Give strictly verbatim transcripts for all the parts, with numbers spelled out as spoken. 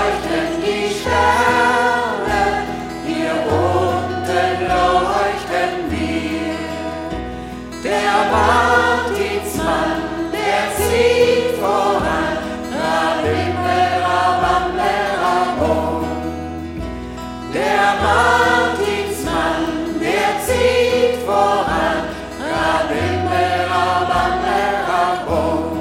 leuchten die Sterne, hier unten leuchten wir. Der Martinsmann, der zieht voran, Rabimmerabammerabo. Der Martinsmann, der zieht voran, Rabimmerabammerabo.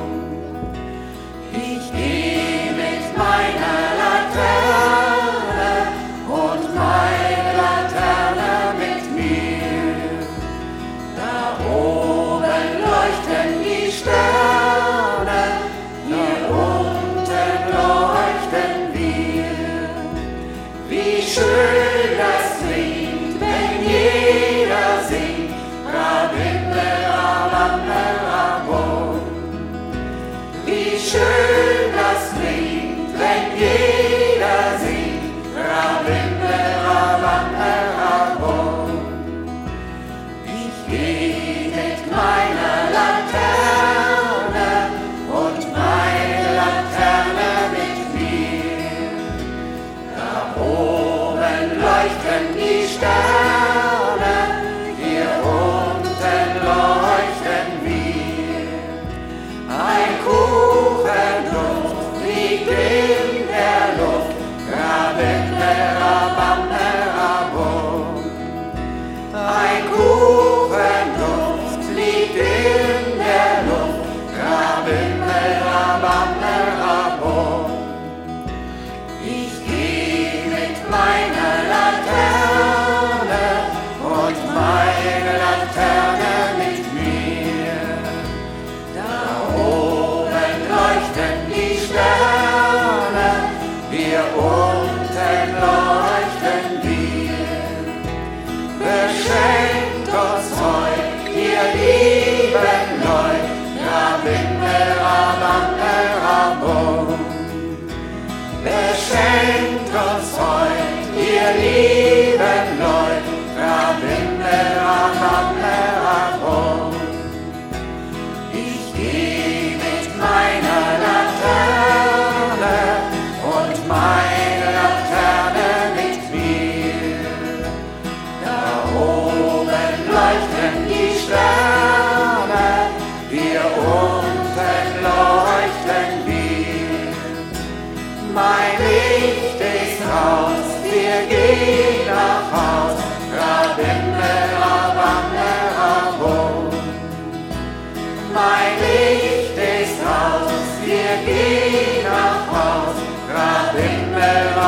Ich geh mit meiner Laterne und meine Laterne mit mir. Da oben leuchten die Sterne, hier unten leuchten wir. Wie schön das klingt, wenn jeder singt, Rabimmerabammerabo. Wie schön das klingt, wenn jeder singt, Rabimmerabammerabo. Ich geh mit meiner Laterne und meine Laterne mit mir. Da oben leuchten die Sterne, hier unten leuchten wir. Ein Kuchenduft liegt in der Luft, Rabimmerabammerabo. Ein Kuchenduft liegt in der Luft, Rabimmerabammerabo. Ich geh mit meiner Laterne und meine Laterne mit mir. Da oben leuchten die Sterne, hier unten leuchten wir. Beschenkt uns heut, ihr lieben Leut, Rabimmerabammerabo. Beschenkt uns heut, ihr lieben Leut, Rabimmerabammerabo. Ich geh mit meiner Laterne und meine Laterne mit mir. Da oben leuchten die Sterne, hier unten leuchten wir. Mein Licht ist raus, wir gehen nach Haus, Rabimmerabammerabo. Mein Licht ist raus, wir gehen nach Haus, Rabimmerabammerabo.